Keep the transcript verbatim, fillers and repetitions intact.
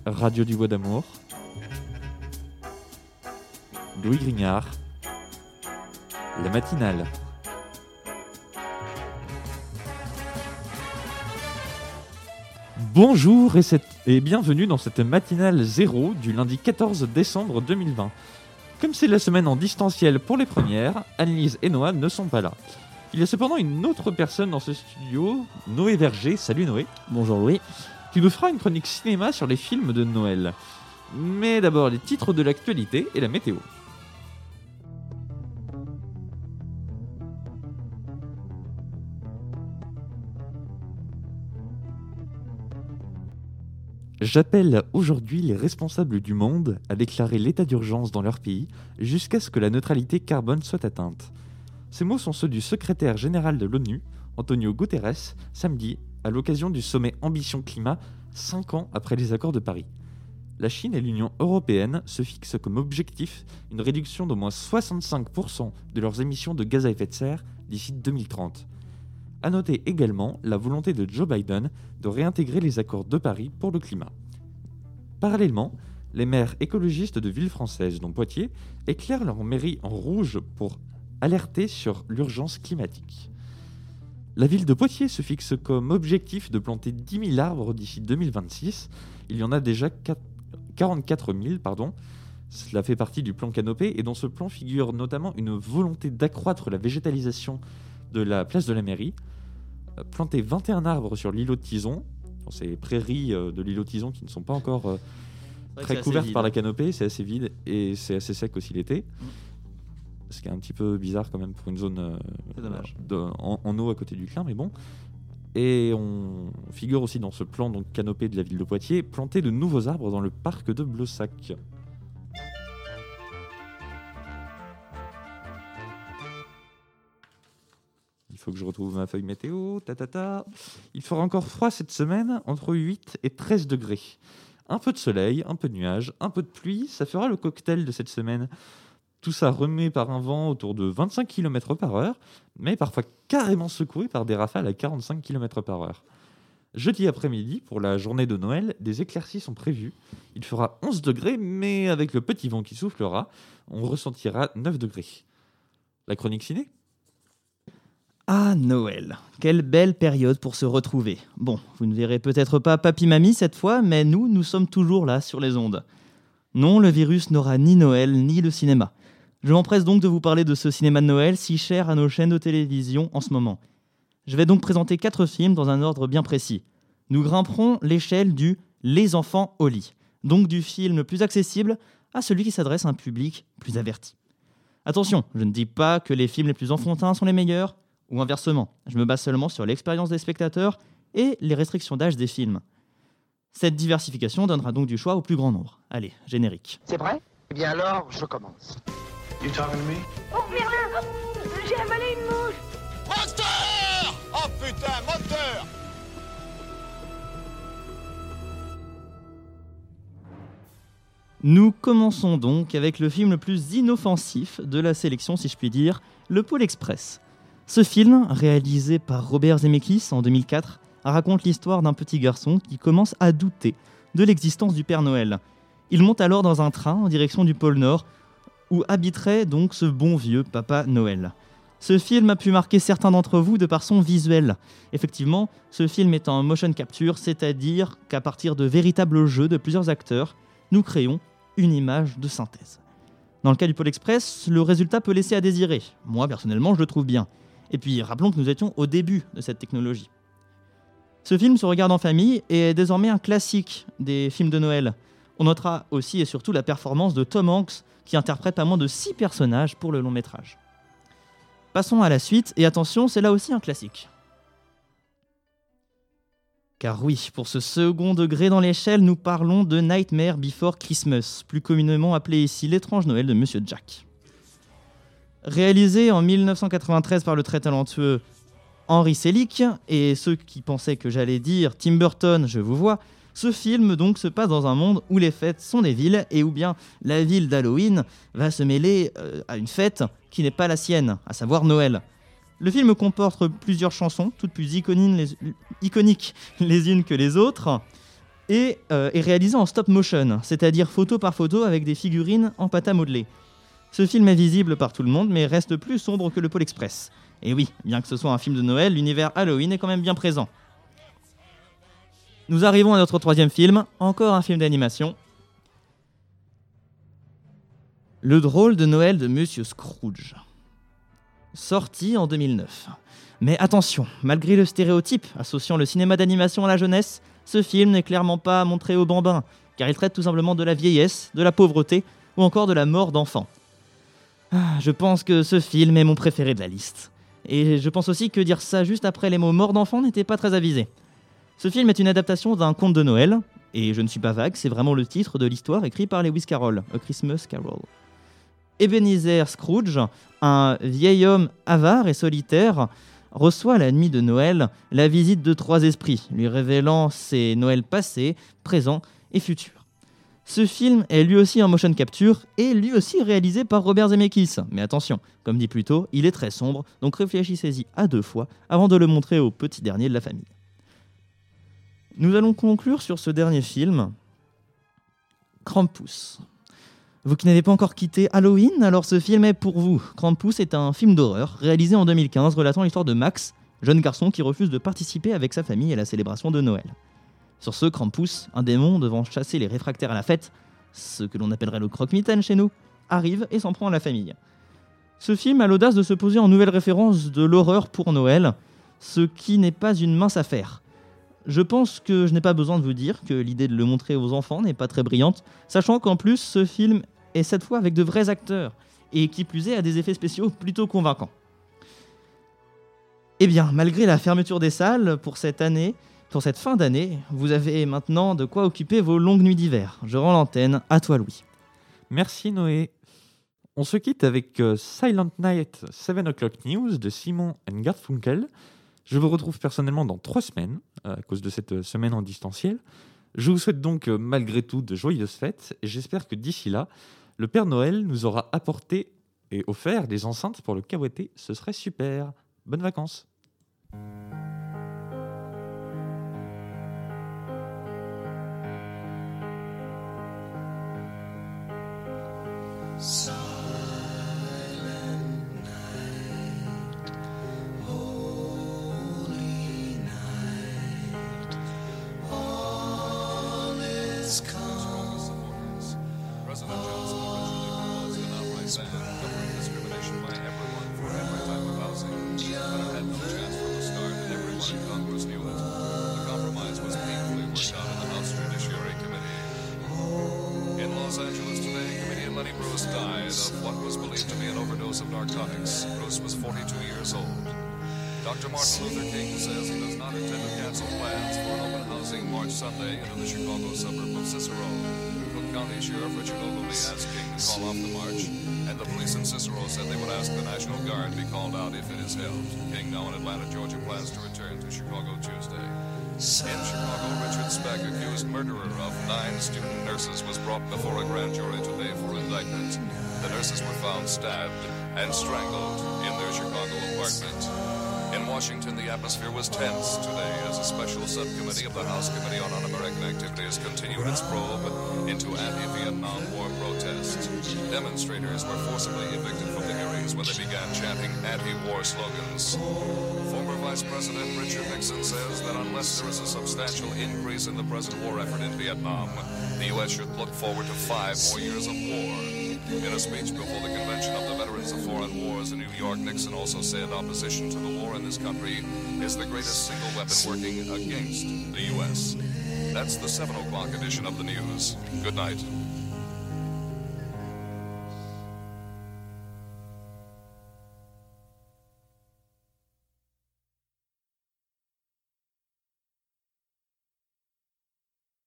Radio du Bois d'Amour, Louis Grignard, la matinale. Bonjour et, cette... et bienvenue dans cette matinale zéro du lundi quatorze décembre deux mille vingt. Comme c'est la semaine en distanciel pour les premières, Annelise et Noah ne sont pas là. Il y a cependant une autre personne dans ce studio, Noé Verger. Salut Noé. Bonjour Louis. Qui nous fera une chronique cinéma sur les films de Noël. Mais d'abord les titres de l'actualité et la météo. J'appelle aujourd'hui les responsables du monde à déclarer l'état d'urgence dans leur pays jusqu'à ce que la neutralité carbone soit atteinte. Ces mots sont ceux du secrétaire général de l'ONU, Antonio Guterres, samedi, à l'occasion du sommet Ambition Climat, cinq ans après les accords de Paris. La Chine et l'Union européenne se fixent comme objectif une réduction d'au moins soixante-cinq pour cent de leurs émissions de gaz à effet de serre d'ici deux mille trente. À noter également la volonté de Joe Biden de réintégrer les accords de Paris pour le climat. Parallèlement, les maires écologistes de villes françaises, dont Poitiers, éclairent leur mairie en rouge pour alerter sur l'urgence climatique. La ville de Poitiers se fixe comme objectif de planter dix mille arbres d'ici deux mille vingt-six. Il y en a déjà quarante-quatre mille, pardon. Cela fait partie du plan Canopée et dans ce plan figure notamment une volonté d'accroître la végétalisation de la place de la mairie, planter vingt et un arbres sur l'îlot de Tison, dans ces prairies de l'îlot de Tison qui ne sont pas encore très couvertes par la canopée, c'est assez vide et c'est assez sec aussi l'été. Mmh. Ce qui est un petit peu bizarre quand même pour une zone euh, de, en, en eau à côté du Clin, mais bon. Et on figure aussi dans ce plan donc canopé de la ville de Poitiers, planter de nouveaux arbres dans le parc de Blossac. Il faut que je retrouve ma feuille météo. Ta, ta, ta. Il fera encore froid cette semaine, entre huit et treize degrés. Un peu de soleil, un peu de nuages, un peu de pluie, ça fera le cocktail de cette semaine. Tout ça remet par un vent autour de vingt-cinq kilomètres par heure, mais parfois carrément secoué par des rafales à quarante-cinq kilomètres par heure. Jeudi après-midi, pour la journée de Noël, des éclaircies sont prévues. Il fera onze degrés, mais avec le petit vent qui soufflera, on ressentira neuf degrés. La chronique ciné ? Ah, Noël. Quelle belle période pour se retrouver. Bon, vous ne verrez peut-être pas papy-mamie cette fois, mais nous, nous sommes toujours là sur les ondes. Non, le virus n'aura ni Noël, ni le cinéma. Je m'empresse donc de vous parler de ce cinéma de Noël si cher à nos chaînes de télévision en ce moment. Je vais donc présenter quatre films dans un ordre bien précis. Nous grimperons l'échelle du « Les enfants au lit », donc du film le plus accessible à celui qui s'adresse à un public plus averti. Attention, je ne dis pas que les films les plus enfantins sont les meilleurs, ou inversement, je me base seulement sur l'expérience des spectateurs et les restrictions d'âge des films. Cette diversification donnera donc du choix au plus grand nombre. Allez, générique. C'est vrai ? Eh bien alors, je commence. You talking to me? Oh Merlin, j'ai avalé une mouche. Moteur! Oh putain, moteur! Nous commençons donc avec le film le plus inoffensif de la sélection, si je puis dire, Le Pôle Express. Ce film, réalisé par Robert Zemeckis en deux mille quatre, raconte l'histoire d'un petit garçon qui commence à douter de l'existence du Père Noël. Il monte alors dans un train en direction du pôle Nord, où habiterait donc ce bon vieux Papa Noël. Ce film a pu marquer certains d'entre vous de par son visuel. Effectivement, ce film est en motion capture, c'est-à-dire qu'à partir de véritables jeux de plusieurs acteurs, nous créons une image de synthèse. Dans le cas du Pôle Express, le résultat peut laisser à désirer. Moi, personnellement, je le trouve bien. Et puis, rappelons que nous étions au début de cette technologie. Ce film se regarde en famille et est désormais un classique des films de Noël. On notera aussi et surtout la performance de Tom Hanks, qui interprète pas moins de six personnages pour le long métrage. Passons à la suite, et attention, c'est là aussi un classique. Car oui, pour ce second degré dans l'échelle, nous parlons de Nightmare Before Christmas, plus communément appelé ici l'étrange Noël de Monsieur Jack. Réalisé en dix-neuf cent quatre-vingt-treize par le très talentueux Henry Selick, et ceux qui pensaient que j'allais dire Tim Burton, je vous vois, ce film donc se passe dans un monde où les fêtes sont des villes et où bien la ville d'Halloween va se mêler euh, à une fête qui n'est pas la sienne, à savoir Noël. Le film comporte plusieurs chansons, toutes plus iconiques les, iconiques les unes que les autres. et euh, est réalisé en stop motion, c'est-à-dire photo par photo avec des figurines en pâte à modeler. Ce film est visible par tout le monde, mais reste plus sombre que le Pôle Express. Et oui, bien que ce soit un film de Noël, l'univers Halloween est quand même bien présent. Nous arrivons à notre troisième film, encore un film d'animation. Le drôle de Noël de Monsieur Scrooge. Sorti en deux mille neuf. Mais attention, malgré le stéréotype associant le cinéma d'animation à la jeunesse, ce film n'est clairement pas montré aux bambins, car il traite tout simplement de la vieillesse, de la pauvreté ou encore de la mort d'enfants. Ah, je pense que ce film est mon préféré de la liste. Et je pense aussi que dire ça juste après les mots mort d'enfants n'était pas très avisé. Ce film est une adaptation d'un conte de Noël, et je ne suis pas vague, c'est vraiment le titre de l'histoire écrit par Lewis Carroll, A Christmas Carol. Ebenezer Scrooge, un vieil homme avare et solitaire, reçoit la nuit de Noël la visite de trois esprits, lui révélant ses Noëls passés, présents et futurs. Ce film est lui aussi en motion capture et lui aussi réalisé par Robert Zemeckis. Mais attention, comme dit plus tôt, il est très sombre, donc réfléchissez-y à deux fois avant de le montrer au petit dernier de la famille. Nous allons conclure sur ce dernier film, Krampus. Vous qui n'avez pas encore quitté Halloween, alors ce film est pour vous. Krampus est un film d'horreur réalisé en deux mille quinze relatant l'histoire de Max, jeune garçon qui refuse de participer avec sa famille à la célébration de Noël. Sur ce, Krampus, un démon devant chasser les réfractaires à la fête, ce que l'on appellerait le croque-mitaine chez nous, arrive et s'en prend à la famille. Ce film a l'audace de se poser en nouvelle référence de l'horreur pour Noël, ce qui n'est pas une mince affaire. Je pense que je n'ai pas besoin de vous dire que l'idée de le montrer aux enfants n'est pas très brillante, sachant qu'en plus ce film est cette fois avec de vrais acteurs, et qui plus est a des effets spéciaux plutôt convaincants. Eh bien, malgré la fermeture des salles pour cette année, pour cette fin d'année, vous avez maintenant de quoi occuper vos longues nuits d'hiver. Je rends l'antenne à toi, Louis. Merci Noé. On se quitte avec euh, Silent Night seven o'clock News de Simon and Garfunkel. Je vous retrouve personnellement dans trois semaines, à cause de cette semaine en distanciel. Je vous souhaite donc euh, malgré tout de joyeuses fêtes, et j'espère que d'ici là, le Père Noël nous aura apporté et offert des enceintes pour le cahuéter. Ce serait super. Bonnes vacances. President Johnson originally proposed an outright ban covering discrimination by everyone for every type of housing, but it had no chance from the start, and everyone in Congress knew it. The compromise was painfully worked out in the House Judiciary Committee. In Los Angeles today, comedian Lenny Bruce died of what was believed to be an overdose of narcotics. Bruce was forty-two years old. Doctor Martin Luther King says he does not intend to cancel plans for an open housing March Sunday into the Chicago suburb of Cicero. Cook County Sheriff Richard Ogilvie asked King to call off the march, and the police in Cicero said they would ask the National Guard be called out if it is held. King, now in Atlanta, Georgia, plans to return to Chicago Tuesday. In Chicago, Richard Speck, accused murderer of nine student nurses, was brought before a grand jury today for indictment. The nurses were found stabbed and strangled in their Chicago apartment. In Washington, the atmosphere was tense today as a special subcommittee of the House Committee on Un-American Activities continued its probe into anti-Vietnam War protests. Demonstrators were forcibly evicted from the hearings when they began chanting anti-war slogans. Former Vice President Richard Nixon says that unless there is a substantial increase in the present war effort in Vietnam, the U S should look forward to five more years of war. In a speech before the Convention of the Veterans of Foreign Wars in New York, Nixon also said opposition to the war in this country is the greatest single weapon working against the U S. That's the seven o'clock edition of the news. Good night.